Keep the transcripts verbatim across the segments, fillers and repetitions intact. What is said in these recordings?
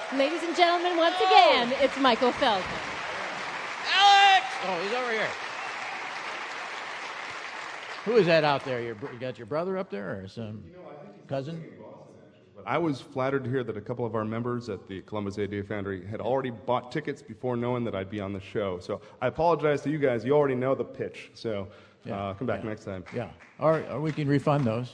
Ladies and gentlemen, once again, it's Michael Feldman. Alex! Oh, he's over here. Who is that out there? Your, you got your brother up there or some cousin? I was flattered to hear that a couple of our members at the Columbus Idea Foundry had already bought tickets before knowing that I'd be on the show. So I apologize to you guys. You already know the pitch. So Yeah, uh, come back yeah. next time. Yeah, or, or we can refund those.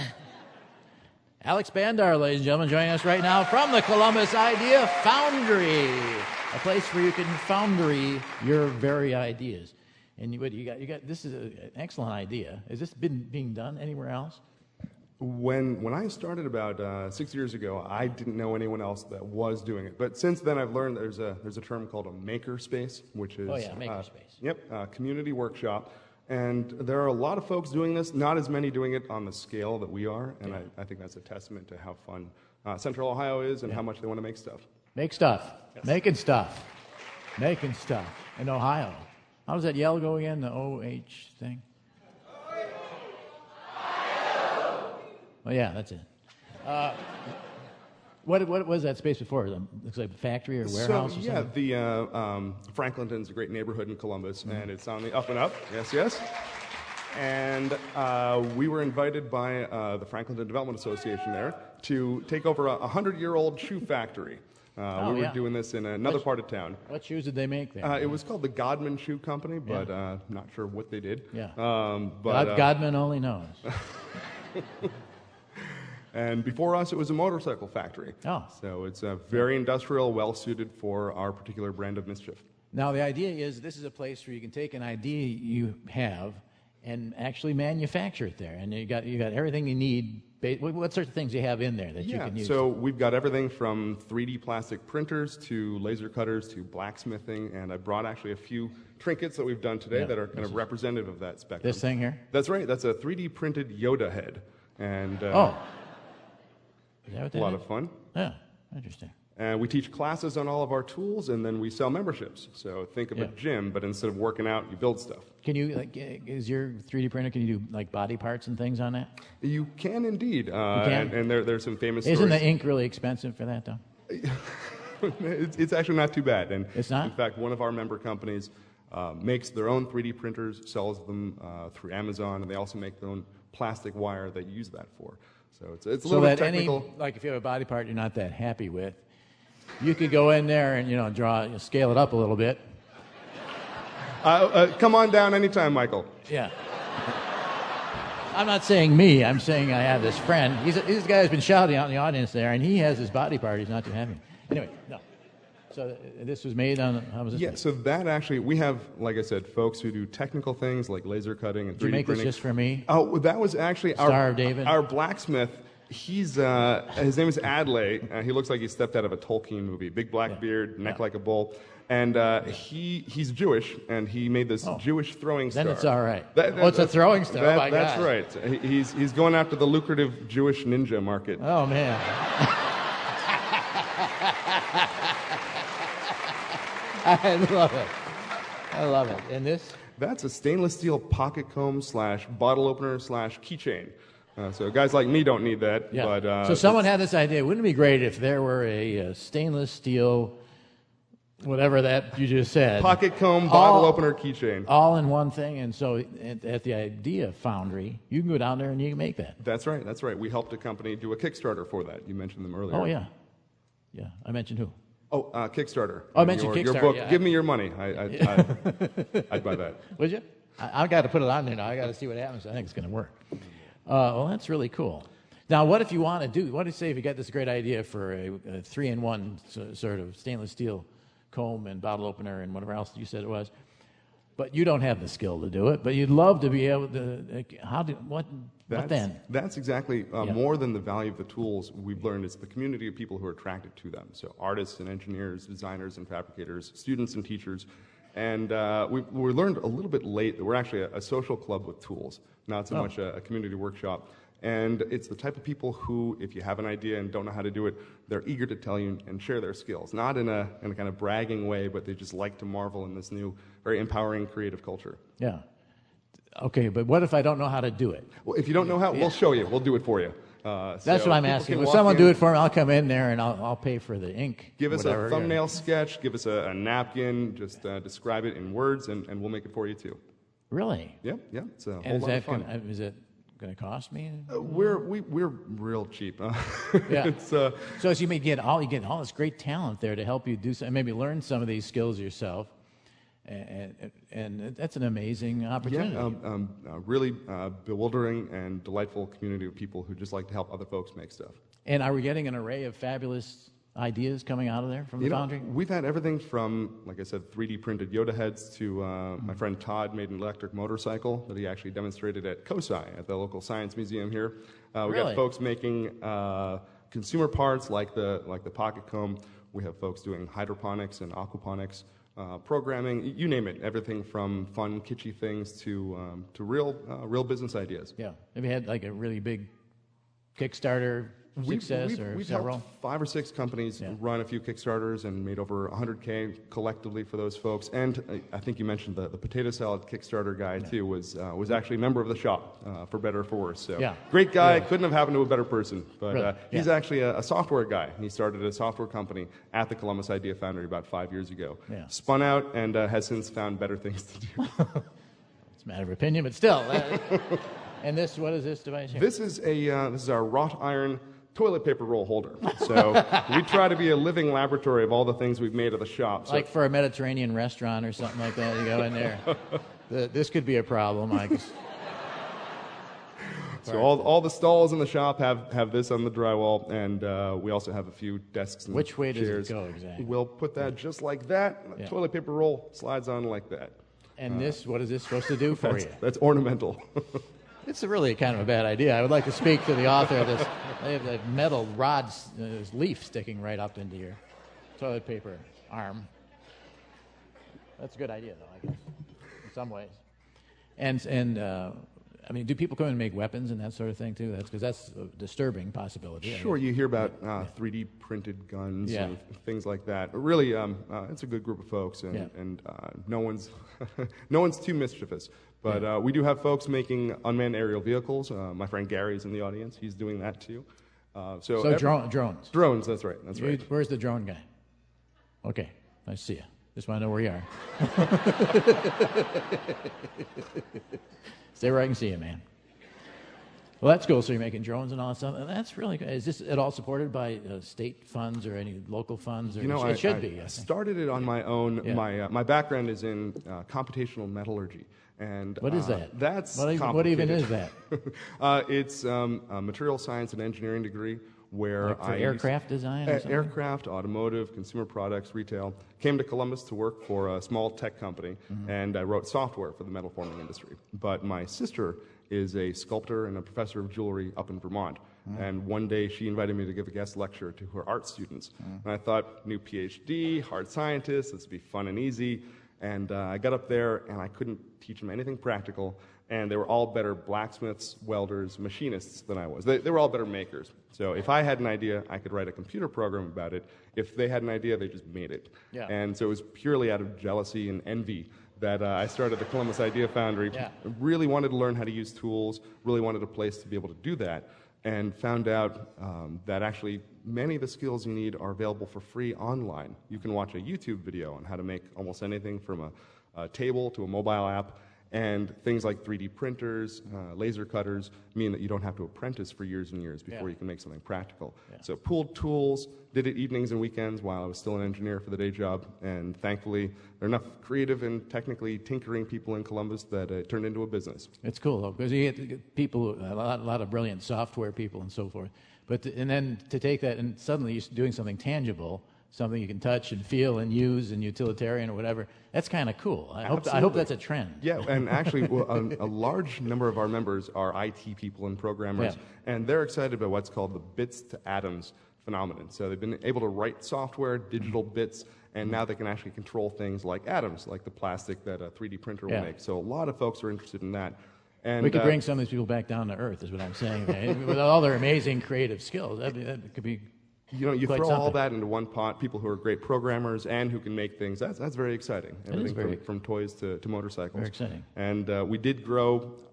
Alex Bandar, ladies and gentlemen, joining us right now from the Columbus Idea Foundry, a place where you can foundry your very ideas. And you, what, you got, you got. This is a, an excellent idea. Has this been being done anywhere else? When when I started about uh, six years ago, I didn't know anyone else that was doing it. But since then, I've learned there's a there's a term called a maker space, which is Oh, yeah, maker uh, space. Yep, uh, community workshop. And there are a lot of folks doing this, not as many doing it on the scale that we are, and Yeah. I, I think that's a testament to how fun uh, Central Ohio is and Yeah. how much they want to make stuff. Make stuff. Yes. Making stuff. Making stuff in Ohio. How does that yell go again, the O H thing? Oh, yeah, that's it. Uh, what, what was that space before? It looks like a factory or warehouse so, or yeah, something? the uh, um, Franklinton's a great neighborhood in Columbus, Mm-hmm. and it's on the up and up. Yes, yes. And uh, we were invited by uh, the Franklinton Development Association there to take over a hundred-year-old shoe factory. Uh, Oh, we were yeah. doing this in another Which- part of town. What shoes did they make there? Uh, it was called the Godman Shoe Company, but Yeah. uh, not sure what they did. Yeah. Um, but, God, uh, Godman only knows. And before us, it was a motorcycle factory. Oh. So it's uh, very industrial, well-suited for our particular brand of mischief. Now, the idea is this is a place where you can take an idea you have and actually manufacture it there. And you got you got everything you need. Ba- What, what sorts of things do you have in there that you Yeah, can use? so we've got everything from three D plastic printers to laser cutters to blacksmithing, and I brought actually a few trinkets that we've done today Yeah, that are kind this of is- representative of that spectrum. This thing here? That's right. That's a three D printed Yoda head, and uh, Oh. Is that what a that lot is? of fun. Yeah, interesting. And we teach classes on all of our tools, and then we sell memberships. So think of Yeah. a gym, but instead of working out, you build stuff. Can you, like, is your three D printer, can you do, like, body parts and things on that? You can indeed, uh, can? and, and there, there's some famous Isn't the stories. ink really expensive for that, though? it's, it's actually not too bad. And It's not? In fact, one of our member companies uh, makes their own three D printers, sells them uh, through Amazon, and they also make their own plastic wire that you use that for. So it's, it's a So little bit that any, technical. like, if you have a body part you're not that happy with, you could go in there and, you know, draw, you know, scale it up a little bit. Uh, uh, come on down anytime, Michael. Yeah. I'm not saying me. I'm saying I have this friend. He's a, he's a guy who's been shouting out in the audience there, and he has his body part. He's not too happy. Anyway, no. So uh, this was made on, how was this Yeah, made? so that actually, we have, like I said, folks who do technical things like laser cutting and Did you three D make this printing. just for me? Oh, well, that was actually Star our, of David? our blacksmith. He's uh, his name is Adlai. Uh, he looks like he stepped out of a Tolkien movie. Big black Yeah. beard, neck Yeah. like a bull, and uh, he he's Jewish, and he made this Oh. Jewish throwing star. Then it's all right. That- Oh, it's a that- throwing star. that- Oh, my that's God. right. He- He's he's going after the lucrative Jewish ninja market. Oh, man. I love it. I love it. And this? That's a stainless steel pocket comb slash bottle opener slash keychain. Uh, so guys like me don't need that. Yeah. But, uh, so someone had this idea. Wouldn't it be great if there were a, uh stainless steel, whatever that you just said, pocket comb, bottle all, opener, keychain. all in one thing? And so at, at the Idea Foundry, you can go down there and you can make that. That's right. That's right. We helped a company do a Kickstarter for that. You mentioned them earlier. Oh, yeah. Yeah. I mentioned who? Oh, uh, Kickstarter. Oh, I mentioned your, Your Kickstarter, book. yeah. Give me your money. I, I, I, I'd buy that. Would you? I, I've got to put it on there now. I got to see what happens. I think it's going to work. Uh, well, that's really cool. Now, what if you want to do? What if say if you got this great idea for a, a three-in-one so, sort of stainless steel comb and bottle opener and whatever else you said it was, but you don't have the skill to do it. But you'd love to be able to. Like, how do what? That's, what then? That's exactly uh, Yeah. more than the value of the tools we've learned. It's the community of people who are attracted to them. So artists and engineers, designers and fabricators, students and teachers. And uh, we, we learned a little bit late that we're actually a, a social club with tools, not so Oh. much a, a community workshop. And it's the type of people who, if you have an idea and don't know how to do it, they're eager to tell you and share their skills. Not in a, in a kind of bragging way, but they just like to marvel in this new, very empowering, creative culture. Yeah. Okay, but what if I don't know how to do it? Well, if you don't know how, we'll show you. We'll do it for you. Uh, That's so what I'm people asking. can Will walk someone in, do it for me? I'll come in there and I'll, I'll pay for the ink. Give us whatever. a thumbnail sketch, give us a, a napkin, just uh, describe it in words, and, and we'll make it for you too. Really? Yeah, yeah, it's a whole And is lot that of fun. gonna, is it going to cost me? Uh, we're we, we're real cheap. Uh, Yeah. it's, uh, So as you may get all you get all this great talent there to help you do some, maybe learn some of these skills yourself, and and, and that's an amazing opportunity. yeah, um, um, uh, really uh, bewildering and delightful community of people who just like to help other folks make stuff. And are we getting an array of fabulous ideas coming out of there from the You know, foundry? we've had everything from, like I said, three D printed Yoda heads to uh, Mm-hmm. my friend Todd made an electric motorcycle that he actually demonstrated at COSI, at the local science museum here. Uh, we Really? got folks making uh, consumer parts like the like the pocket comb. We have folks doing hydroponics and aquaponics, uh, programming, y- you name it. Everything from fun, kitschy things to um, to real uh, real business ideas. Yeah. Have you had like a really big Kickstarter We've- success we've, or we've several? helped five or six companies Yeah. run a few Kickstarters and made over one hundred K collectively for those folks. And uh, I think you mentioned the, the potato salad Kickstarter guy too was uh, was actually a member of the shop, uh, for better or for worse. So Yeah. great guy, Really? couldn't have happened to a better person. But Really? uh, he's Yeah. actually a, a software guy. He started a software company at the Columbus Idea Foundry about five years ago. Yeah. Spun out and uh, has since found better things to do. It's a matter of opinion, but still. uh, and this, what is this device here? This is a uh, this is our wrought iron toilet paper roll holder. So we try to be a living laboratory of all the things we've made at the shop. So Like for a Mediterranean restaurant or something like that, you go in there. The, this could be a problem. I guess. So all, all the stalls in the shop have, have this on the drywall, and uh, we also have a few desks and Which way does it chairs. go exactly? We'll put that just like that. The Yeah. toilet paper roll slides on like that. And this, what is this supposed to do for That's, you? that's ornamental. It's a really kind of a bad idea. I would like to speak to the author of this. They have that metal rod, uh, this leaf sticking right up into your toilet paper arm. That's a good idea, though, I guess, in some ways. And and uh, I mean, do people come and make weapons and that sort of thing too? That's because that's a disturbing possibility. I Sure, guess. you hear about uh, three D printed guns Yeah. and things like that. But really, um, uh, it's a good group of folks, and, Yeah. and uh, no one's no one's too mischievous. But uh, we do have folks making unmanned aerial vehicles. Uh, my friend Gary's in the audience; he's doing that too. Uh, so So every- drone, drones. drones. That's right. That's You- right. Where's the drone guy? Okay, nice to see you. Just want to know where you are. Stay where I can see you, man. Well, that's cool. So you're making drones and all that stuff. And that's really good. Is this at all supported by uh, state funds or any local funds? Or You know, it I, should I be. I think. started it on my own. Yeah. My uh, my background is in uh, computational metallurgy, and What is uh, that? That's What even, what even is that? uh, it's um, a material science and engineering degree where Like for I aircraft used- design or A- something? aircraft, automotive, consumer products, retail. Came to Columbus to work for a small tech company, Mm-hmm. and I wrote software for the metal forming industry. But my sister is a sculptor and a professor of jewelry up in Vermont. Mm-hmm. And one day she invited me to give a guest lecture to her art students. Mm-hmm. And I thought, new PhD, hard scientist, this would be fun and easy. And uh, I got up there and I couldn't teach them anything practical. And they were all better blacksmiths, welders, machinists than I was. They, they were all better makers. So if I had an idea, I could write a computer program about it. If they had an idea, they just made it. Yeah. And so it was purely out of jealousy and envy that uh, I started the Columbus Idea Foundry. Yeah. I really wanted to learn how to use tools, really wanted a place to be able to do that, and found out um, that actually many of the skills you need are available for free online. You can watch a YouTube video on how to make almost anything from a, a table to a mobile app. And things like three D printers, uh, laser cutters mean that you don't have to apprentice for years and years before Yeah. you can make something practical. Yeah. So pooled tools, did it evenings and weekends while I was still an engineer for the day job. And thankfully, there are enough creative and technically tinkering people in Columbus that uh, it turned into a business. It's cool though, because you get people, a lot, a lot of brilliant software people and so forth. But to, and then to take that and suddenly you're doing something tangible, something you can touch and feel and use and utilitarian or whatever. That's kind of cool. I hope I hope Absolutely. that's a trend. Yeah, and actually, well, a, a large number of our members are I T people and programmers, Yeah. and they're excited about what's called the bits to atoms phenomenon. So they've been able to write software, digital bits, and now they can actually control things like atoms, like the plastic that a three D printer will Yeah. make. So a lot of folks are interested in that. And We could uh, bring some of these people back down to earth, is what I'm saying. man. With all their amazing creative skills, that'd be, that could be. you know, you quite throw all something. that into one pot. People who are great programmers and who can make things. That's that's very exciting. is Everything very- from, from toys to, to motorcycles. Very exciting. And uh, we did grow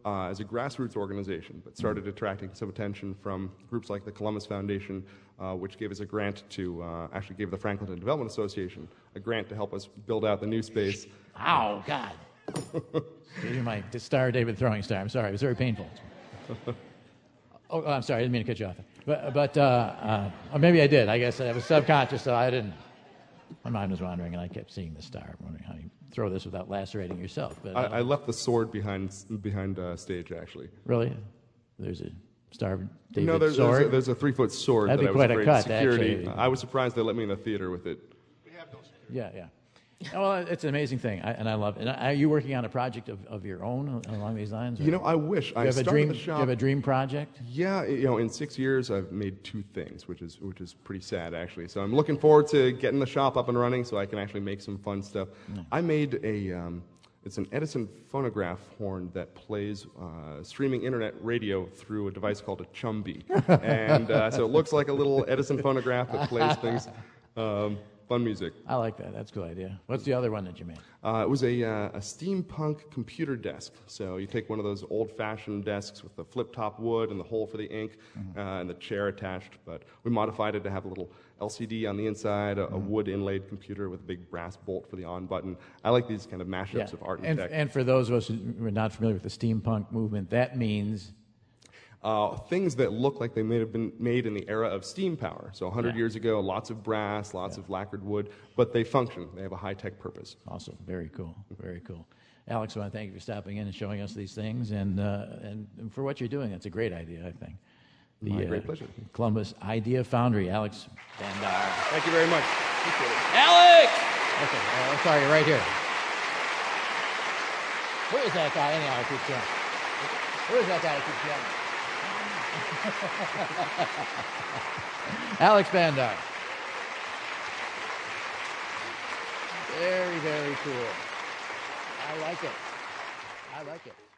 uh, as a grassroots organization, but started attracting some attention from groups like the Columbus Foundation, uh, which gave us a grant to, uh, actually gave the Franklinton Development Association a grant to help us build out the new space. Ow, God. Gave you my star, David throwing star. I'm sorry, it was very painful. Oh, oh, I'm sorry, I didn't mean to cut you off. But, but uh, uh, or maybe I did. I guess I was subconscious, so I didn't. My mind was wandering, and I kept seeing the star, wondering how you throw this without lacerating yourself. But I, I left the sword behind behind uh, stage, actually. Really? There's a star, David no, there's, sword? There's a, there's a three-foot sword That'd that be I was quite a afraid cut, security. actually. I was surprised they let me in the theater with it. Yeah, yeah. Oh, well, it's an amazing thing, I, and I love it. And are you working on a project of, of your own along these lines? Or? You know, I wish. Do you I have a started dream? the Do you shop. have a dream project? Yeah, you know, in six years I've made two things, which is which is pretty sad actually. So I'm looking forward to getting the shop up and running, so I can actually make some fun stuff. Mm. I made a. Um, it's an Edison phonograph horn that plays uh, streaming internet radio through a device called a Chumby, and uh, so it looks like a little Edison phonograph that plays things. Um, Fun music. I like that. That's a good idea. What's the other one that you made? Uh, it was a, uh, a steampunk computer desk. So you take one of those old-fashioned desks with the flip-top wood and the hole for the ink, mm-hmm. uh, and the chair attached. But we modified it to have a little L C D on the inside, a, mm-hmm. a wood-inlaid computer with a big brass bolt for the on button. I like these kind of mashups yeah. of art and, and tech. And for those of us who are not familiar with the steampunk movement, that means... Uh, things that look like they may have been made in the era of steam power. So one hundred yeah. years ago, lots of brass, lots yeah. of lacquered wood, but they function. They have a high-tech purpose. Awesome. Very cool. Very cool. Alex, I want to thank you for stopping in and showing us these things, and uh, and, and for what you're doing. It's a great idea, I think. The, My great uh, pleasure. Columbus Idea Foundry, Alex Bandar. Thank you very much. Appreciate it. Alex! Okay, uh, sorry, right here. Who is that guy anyhow who keeps yelling? Who is that guy who keeps yelling? Alex Bandar. Very, very cool. I like it. I like it.